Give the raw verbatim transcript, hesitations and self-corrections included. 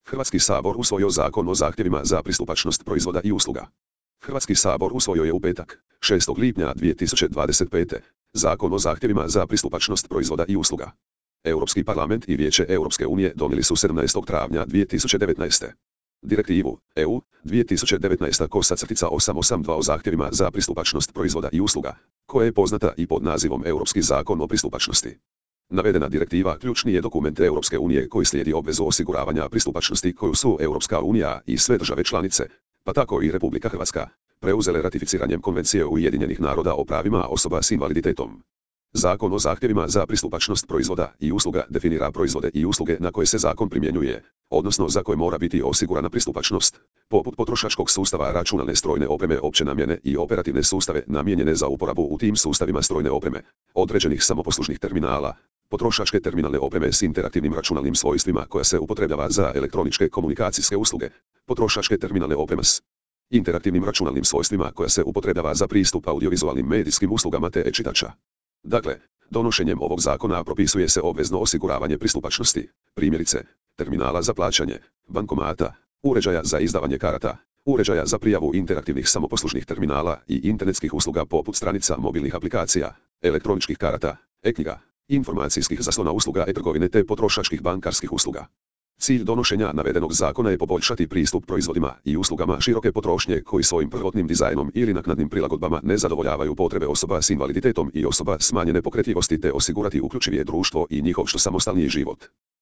Hrvatski sabor usvojio Zakon o zahtjevima za pristupačnost proizvoda i usluga. Hrvatski sabor usvojio je u petak, šestog lipnja dvije tisuće dvadeset pete. Zakon o zahtjevima za pristupačnost proizvoda i usluga. Europski parlament i Vijeće Europske unije donijeli su sedamnaestog travnja dvije tisuće devetnaeste. Direktivu E U dvije tisuće devetnaest osam osam dva o zahtjevima za pristupačnost proizvoda i usluga, koja je poznata i pod nazivom Europski zakon o pristupačnosti. Navedena direktiva ključni je dokument Europske unije koji slijedi obvezu osiguravanja pristupačnosti koju su Europska unija i sve države članice, pa tako i Republika Hrvatska, preuzele ratificiranjem Konvencije Ujedinjenih naroda o pravima osoba s invaliditetom. Zakon o zahtjevima za pristupačnost proizvoda i usluga definira proizvode i usluge na koje se zakon primjenjuje, odnosno za koje mora biti osigurana pristupačnost, poput potrošačkog sustava računalne strojne opreme opće namjene i operativne sustave namijenjene za uporabu u tim sustavima strojne opreme, određenih samoposlužnih terminala, potrošačke terminalne opreme s interaktivnim računalnim svojstvima koja se upotrebljava za elektroničke komunikacijske usluge, potrošačke terminalne opreme s interaktivnim računalnim svojstvima koja se upotrebljava za pristup audiovizualnim medijskim uslugama te e-čitača. Dakle, donošenjem ovog zakona propisuje se obvezno osiguravanje pristupačnosti, primjerice, terminala za plaćanje, bankomata, uređaja za izdavanje karata, uređaja za prijavu interaktivnih samoposlužnih terminala i internetskih usluga poput stranica mobilnih aplikacija, elektroničkih karata, e-knjiga, informacijskih zaslona usluga e-trgovine te potrošačkih bankarskih usluga. Cilj donošenja navedenog zakona je poboljšati pristup proizvodima i uslugama široke potrošnje koji svojim prvotnim dizajnom ili naknadnim prilagodbama ne zadovoljavaju potrebe osoba s invaliditetom i osoba smanjene pokretljivosti te osigurati uključivije društvo i njihov što samostalniji život.